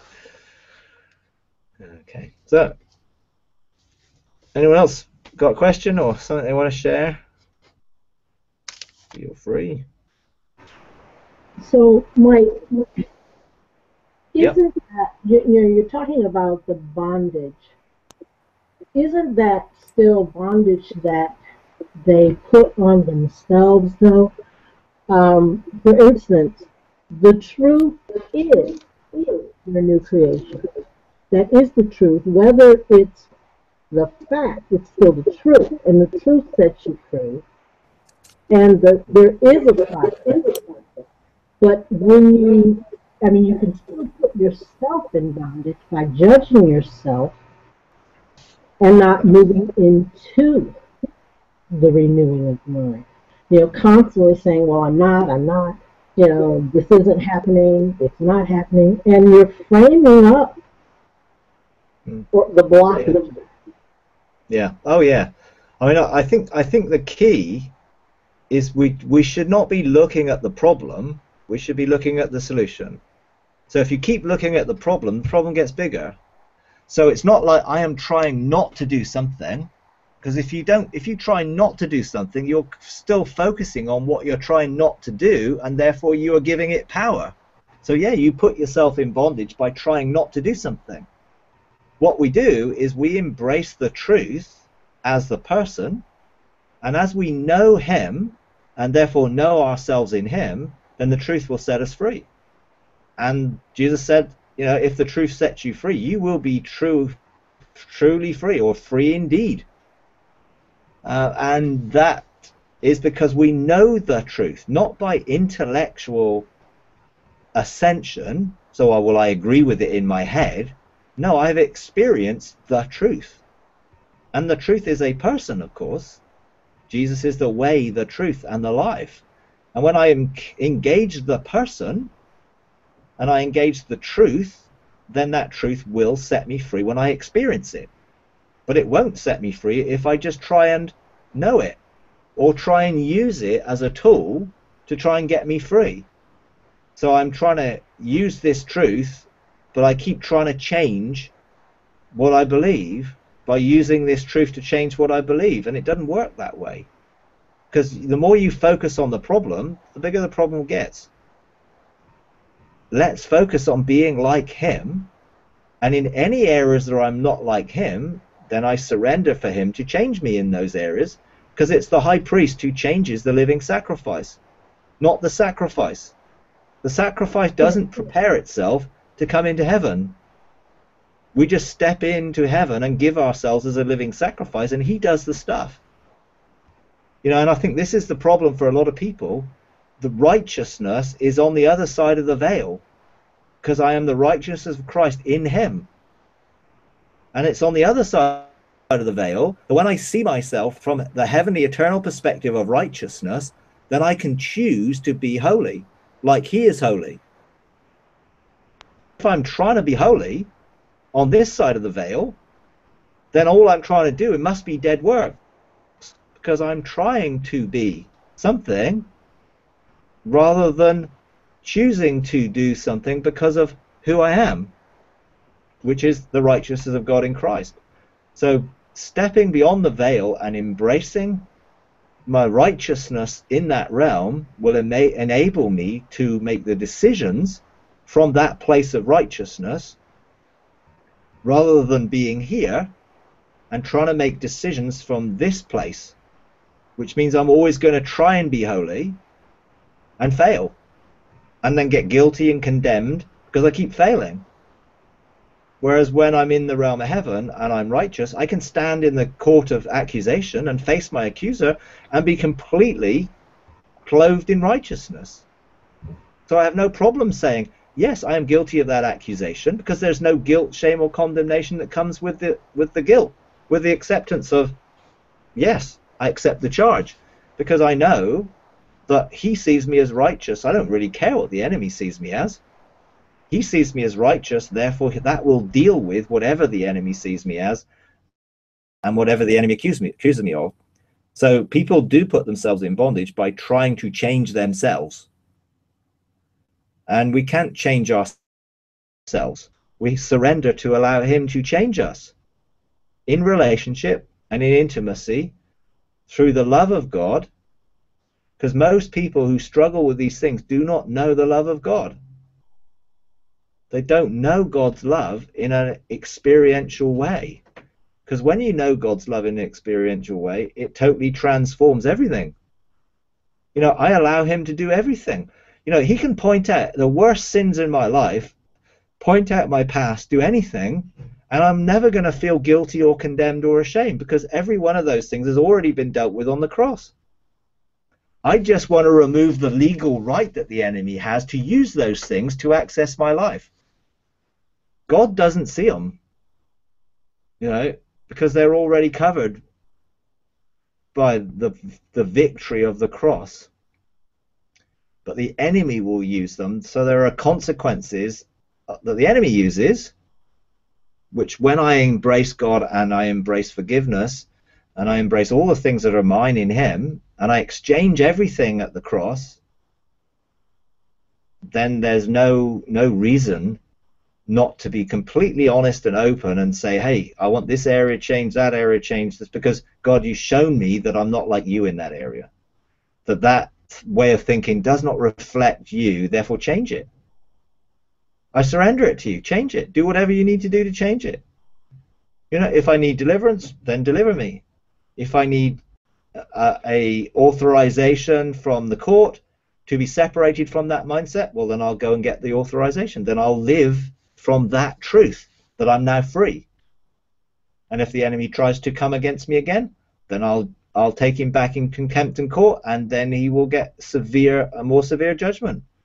Okay, so anyone else got a question or something they want to share? Feel free. So, Mike, isn't Yep. that, you, you know, you're talking about the bondage. Isn't that still bondage that they put on themselves, though? Um, for instance, the truth is, is the new creation. That is the truth. Whether it's the fact, it's still the truth, and the truth sets you free. And the, there is a process. But when you, I mean, you can still put yourself in bondage by judging yourself and not moving into the renewing of mind. You know, constantly saying, well, I'm not, I'm not. You know, this isn't happening, it's not happening, and you're framing up Mm. the blockage. Yeah. Oh, yeah. I mean, I think I think the key is we we should not be looking at the problem. We should be looking at the solution. So if you keep looking at the problem, the problem gets bigger. So it's not like I am trying not to do something, because if you don't, if you try not to do something, you're still focusing on what you're trying not to do, and therefore you are giving it power. So yeah, you put yourself in bondage by trying not to do something. What we do is we embrace the truth as the person, and as we know him, and therefore know ourselves in him, then the truth will set us free. And Jesus said, you know, if the truth sets you free, you will be true, truly free, or free indeed. Uh, and that is because we know the truth, not by intellectual ascension, so I, will I agree with it in my head? No, I've experienced the truth. And the truth is a person, of course. Jesus is the way, the truth, and the life. And when I am engage the person, and I engage the truth, then that truth will set me free when I experience it. But it won't set me free if I just try and know it, or try and use it as a tool to try and get me free. So I'm trying to use this truth, but I keep trying to change what I believe by using this truth to change what I believe, and it doesn't work that way. Because the more you focus on the problem, the bigger the problem gets. Let's focus on being like him, and in any areas that I'm not like him, then I surrender for him to change me in those areas, because it's the high priest who changes the living sacrifice, not the sacrifice. The sacrifice doesn't prepare itself to come into heaven. We just step into heaven and give ourselves as a living sacrifice, and he does the stuff. You know, and I think this is the problem for a lot of people. The righteousness is on the other side of the veil, because I am the righteousness of Christ in him. And it's on the other side of the veil that when I see myself from the heavenly eternal perspective of righteousness, then I can choose to be holy like he is holy. If I'm trying to be holy on this side of the veil, then all I'm trying to do, it must be dead work, because I'm trying to be something rather than choosing to do something because of who I am, which is the righteousness of God in Christ. So stepping beyond the veil and embracing my righteousness in that realm will ena enable me to make the decisions from that place of righteousness, rather than being here and trying to make decisions from this place, which means I'm always going to try and be holy and fail, and then get guilty and condemned because I keep failing. Whereas when I'm in the realm of heaven and I'm righteous, I can stand in the court of accusation and face my accuser and be completely clothed in righteousness. So I have no problem saying, yes, I am guilty of that accusation, because there's no guilt, shame, or condemnation that comes with the with the guilt, with the acceptance of, yes, I accept the charge, because I know that he sees me as righteous. I don't really care what the enemy sees me as. He sees me as righteous, therefore that will deal with whatever the enemy sees me as and whatever the enemy accuses me, accuses me of. So people do put themselves in bondage by trying to change themselves. And we can't change ourselves. We surrender to allow him to change us in relationship and in intimacy through the love of God, because most people who struggle with these things do not know the love of God. They don't know God's love in an experiential way. Because when you know God's love in an experiential way, it totally transforms everything. You know, I allow him to do everything. You know, he can point out the worst sins in my life, point out my past, do anything, and I'm never going to feel guilty or condemned or ashamed, because every one of those things has already been dealt with on the cross. I just want to remove the legal right that the enemy has to use those things to access my life. God doesn't see them, you know, because they're already covered by the, the victory of the cross. But the enemy will use them, so there are consequences that the enemy uses, which when I embrace God and I embrace forgiveness and I embrace all the things that are mine in him, and I exchange everything at the cross, then there's no no reason not to be completely honest and open and say, hey, I want this area changed, that area changed. That's because, God, you've shown me that I'm not like you in that area, that that way of thinking does not reflect you, therefore change it. I surrender it to you. Change it. Do whatever you need to do to change it. You know, if I need deliverance, then deliver me. If I need a, a authorization from the court to be separated from that mindset, well, then I'll go and get the authorization. Then I'll live from that truth that I'm now free. And if the enemy tries to come against me again, then I'll I'll take him back in contempt in court, and then he will get severe, a more severe judgment.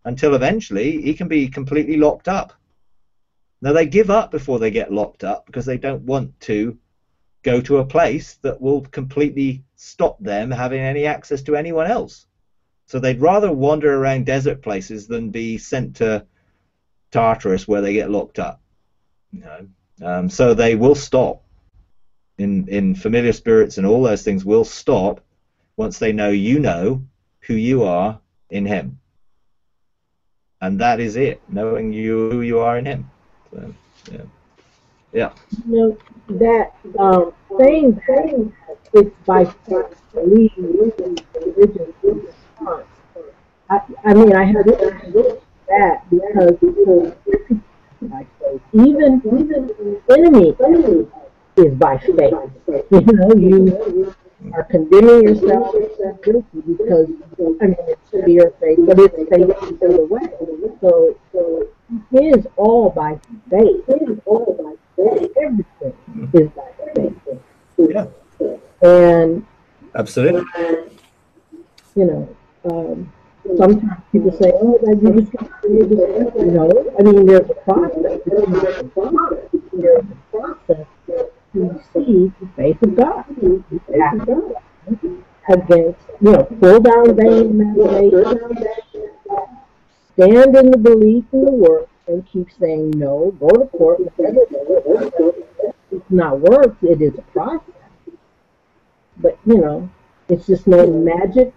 until eventually he can be completely locked up. Now, they give up before they get locked up because they don't want to go to a place that will completely stop them having any access to anyone else. So they'd rather wander around desert places than be sent to Tartarus where they get locked up. You know? Um, so they will stop. In, in familiar spirits and all those things will stop once they know you know who you are in him. And that is it, knowing you who you are in him. So, yeah. Yeah. You know, that um, saying that it's by belief in religion is response. I, I mean, I have looked at that because, because by faith. Even, even the enemy, enemy is by faith. You know, you are condemning yourself guilty because, I mean, it's fear faith, but it's faith either way. So, so it is all by faith. It is all by faith. Everything is by faith. Yeah. And absolutely. You know, um, sometimes people say, "Oh, that you just got to do this." You know, I mean, there's a process. There's a process to see the faith of God. You have to against, you know, pull down vain imagination, stand in the belief in the work, and keep saying no. Go to court. It's not works. It is a process. But you know, it's just no magic.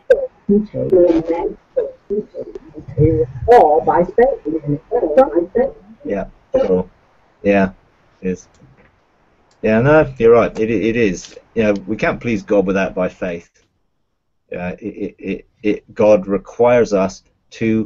It's all by faith. Yeah, sure. Yeah, it is. Yeah, no, you're right. It it is. You know, we can't please God without by faith. Uh, it, it, it, it God requires us to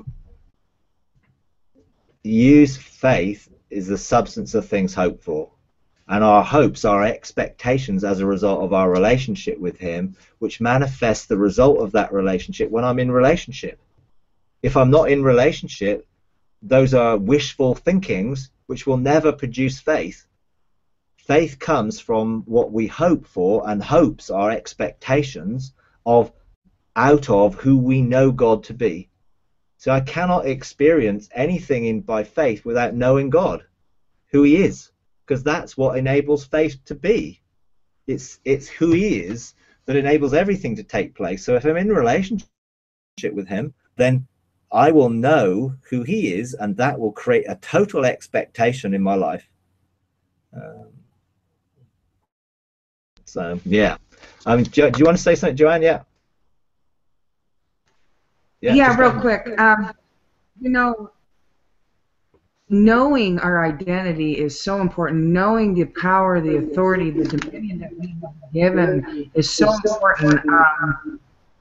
use faith is the substance of things hoped for. And our hopes are expectations as a result of our relationship with him, which manifests the result of that relationship when I'm in relationship. If I'm not in relationship, those are wishful thinkings which will never produce faith. Faith comes from what we hope for, and hopes are expectations of out of who we know God to be. So I cannot experience anything in by faith without knowing God, who he is. Because that's what enables faith to be. It's it's who he is that enables everything to take place. So if I'm in relationship with him, then I will know who he is, and that will create a total expectation in my life. Um, so yeah, I mean, do, do you want to say something, Joanne? Yeah. Yeah, yeah real quick. Um, you know. Knowing our identity is so important. Knowing the power, the authority, the dominion that we have been given is so important. Um,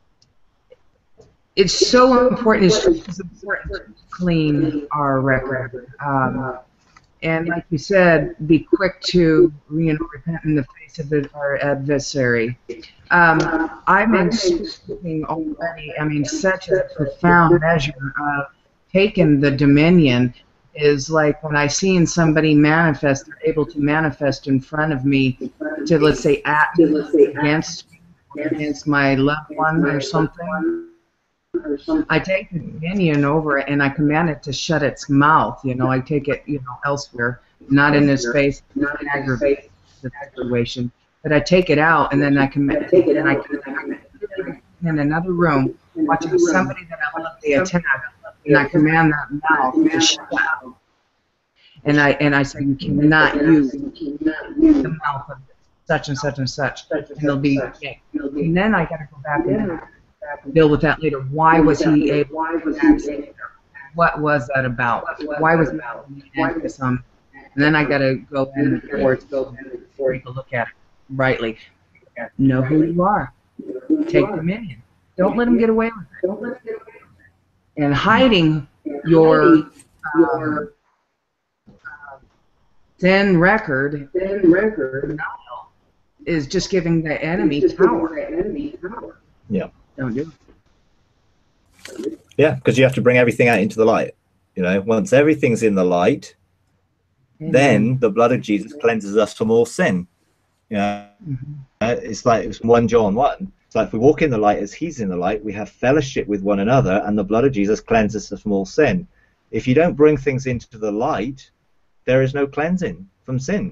it's so important. It's just important to clean our record. Um, and like you said, be quick to, you know, repent in the face of the, our adversary. Um, I've been speaking already. I mean, such a profound measure of taking the dominion. Is like when I see in somebody manifest, they're able to manifest in front of me to, let's say, act against against my loved one or something. I take the dominion over it and I command it to shut its mouth. You know, I take it, you know, elsewhere, not in his face, not aggravate the situation, but I take it out and then I command it, and I can in another room watching somebody that I love the attack. And I command that mouth to shut. And I and I say, you cannot use the mouth of such and such and such. And they'll be, and then I got to go back and deal with that later. Why was he able to access? What was that about? Why was that some? And then I got to go in before go before you look at it rightly. Know who you are. Take dominion. Don't let them get away with it. And hiding your um, thin record, thin record is just giving the enemy power. Yeah. Don't do it. Yeah, because you have to bring everything out into the light. You know, once everything's in the light, mm-hmm. then the blood of Jesus cleanses us from all sin. You know, mm-hmm. uh, it's like it's First John one. So if we walk in the light as he's in the light, we have fellowship with one another, and the blood of Jesus cleanses us from all sin. If you don't bring things into the light, there is no cleansing from sin.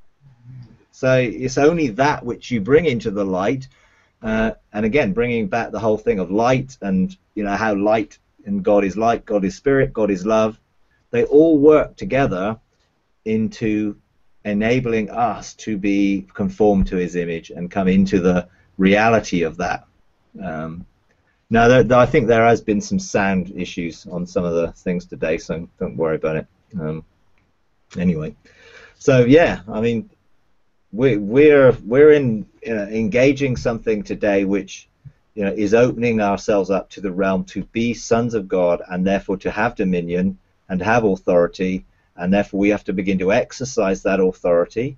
So it's only that which you bring into the light, uh, and again, bringing back the whole thing of light, and you know how light and God is light, God is spirit, God is love. They all work together into enabling us to be conformed to his image and come into the reality of that. Um, now, there, there, I think there has been some sound issues on some of the things today, so don't worry about it. Um, anyway, so yeah, I mean, we, we're we're in you know, engaging something today which you know is opening ourselves up to the realm to be sons of God, and therefore to have dominion and have authority, and therefore we have to begin to exercise that authority.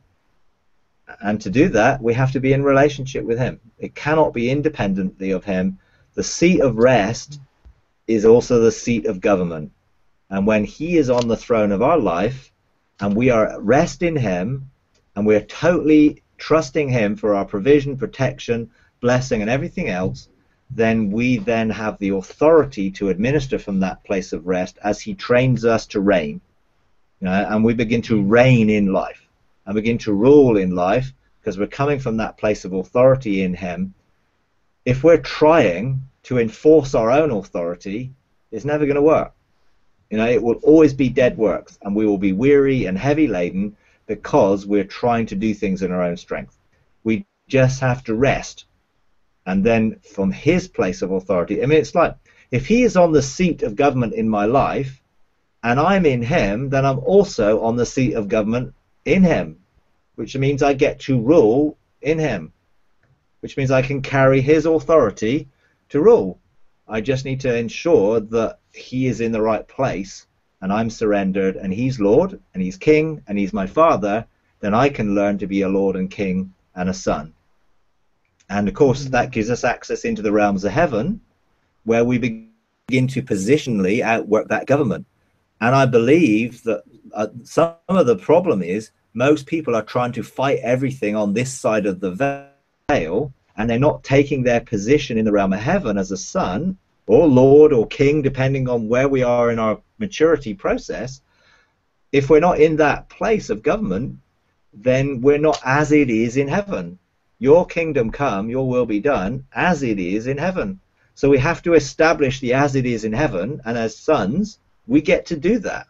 And to do that, we have to be in relationship with him. It cannot be independently of him. The seat of rest is also the seat of government. And when he is on the throne of our life, and we are at rest in him, and we're totally trusting him for our provision, protection, blessing, and everything else, then we then have the authority to administer from that place of rest as he trains us to reign. You know, and we begin to reign in life. And begin to rule in life, because we're coming from that place of authority in him. If we're trying to enforce our own authority, it's never going to work. You know, it will always be dead works, and we will be weary and heavy laden because we're trying to do things in our own strength. We just have to rest, and then from his place of authority. I mean, it's like if he is on the seat of government in my life, and I'm in him, then I'm also on the seat of government in him, which means I get to rule in him, which means I can carry his authority to rule. I just need to ensure that he is in the right place and I'm surrendered and he's Lord and he's King and he's my Father. Then I can learn to be a Lord and King and a son. And of course that gives us access into the realms of heaven, where we begin to positionally outwork that government. And I believe that uh, some of the problem is most people are trying to fight everything on this side of the veil, and they're not taking their position in the realm of heaven as a son or Lord or King, depending on where we are in our maturity process. If we're not in that place of government, then we're not as it is in heaven. Your kingdom come, your will be done as it is in heaven. So we have to establish the as it is in heaven, and as sons, we get to do that.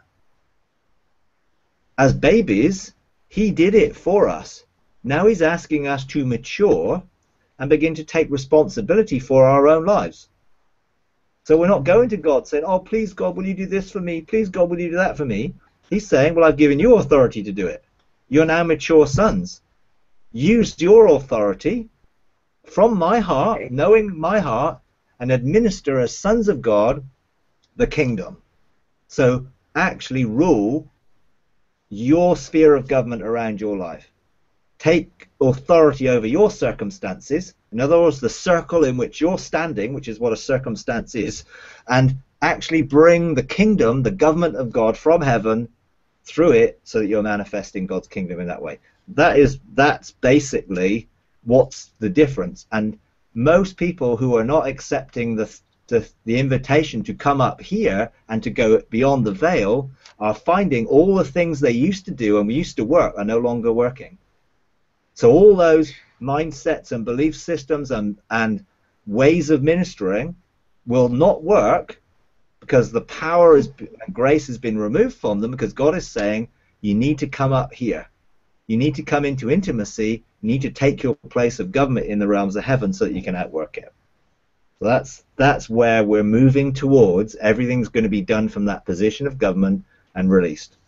As babies, he did it for us. Now he's asking us to mature and begin to take responsibility for our own lives. So we're not going to God saying, oh, please, God, will you do this for me? Please, God, will you do that for me? He's saying, well, I've given you authority to do it. You're now mature sons. Use your authority from my heart, knowing my heart, and administer as sons of God the kingdom. So actually rule your sphere of government around your life. Take authority over your circumstances, in other words, the circle in which you're standing, which is what a circumstance is, and actually bring the kingdom, the government of God from heaven through it, so that you're manifesting God's kingdom in that way. That is, that's basically what's the difference. And most people who are not accepting the The, the invitation to come up here and to go beyond the veil are finding all the things they used to do and we used to work are no longer working. So all those mindsets and belief systems and, and ways of ministering will not work because the power is, and grace has been removed from them, because God is saying you need to come up here. You need to come into intimacy. You need to take your place of government in the realms of heaven so that you can outwork it. So that's that's where we're moving towards. Everything's going to be done from that position of government and released.